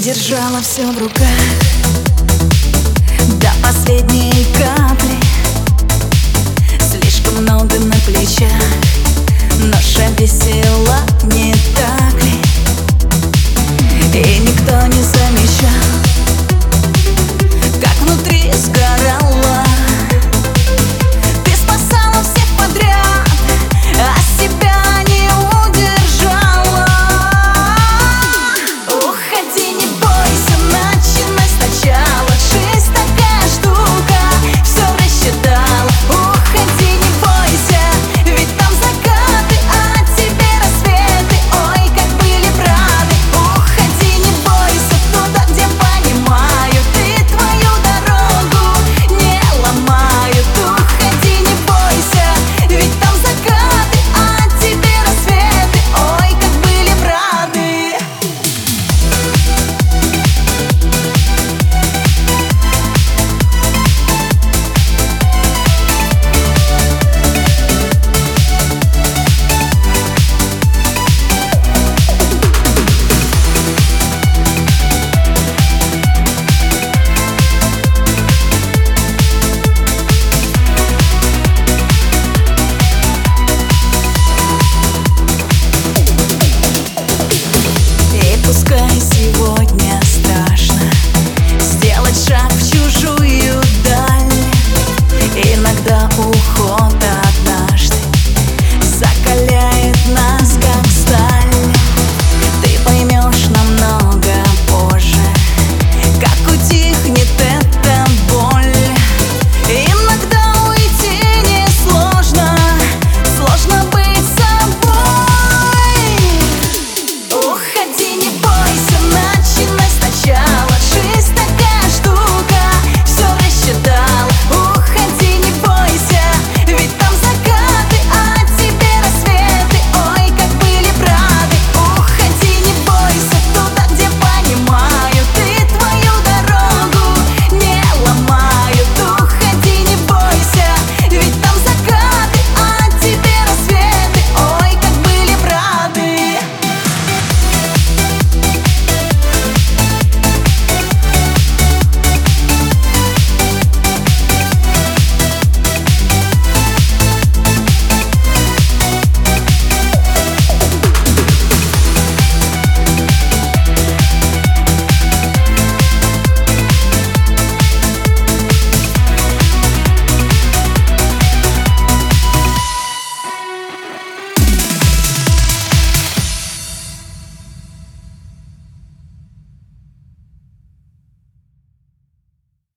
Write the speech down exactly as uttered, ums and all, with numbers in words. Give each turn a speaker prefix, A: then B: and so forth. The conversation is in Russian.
A: держала все в руках до последней капли. Слишком много на плечах, ноша весела, не так ли? И никто не замечал, как внутри сгорала. Ты спасала всех подряд, а себя не удержала. Уходи, не бойся, начинай сначала. Жизнь такая штука, все рассчитала. Уходи, не бойся, ведь там закаты, а тебе рассветы. Ой, как были бы рады. Уходи, не бойся, туда, где понимают и твою дорогу не ломают. Уходи, не бойся, ведь там закаты, а тебе рассветы. Ой, как были бы рады. И пускай сегодня страшно сделать шаг в чужую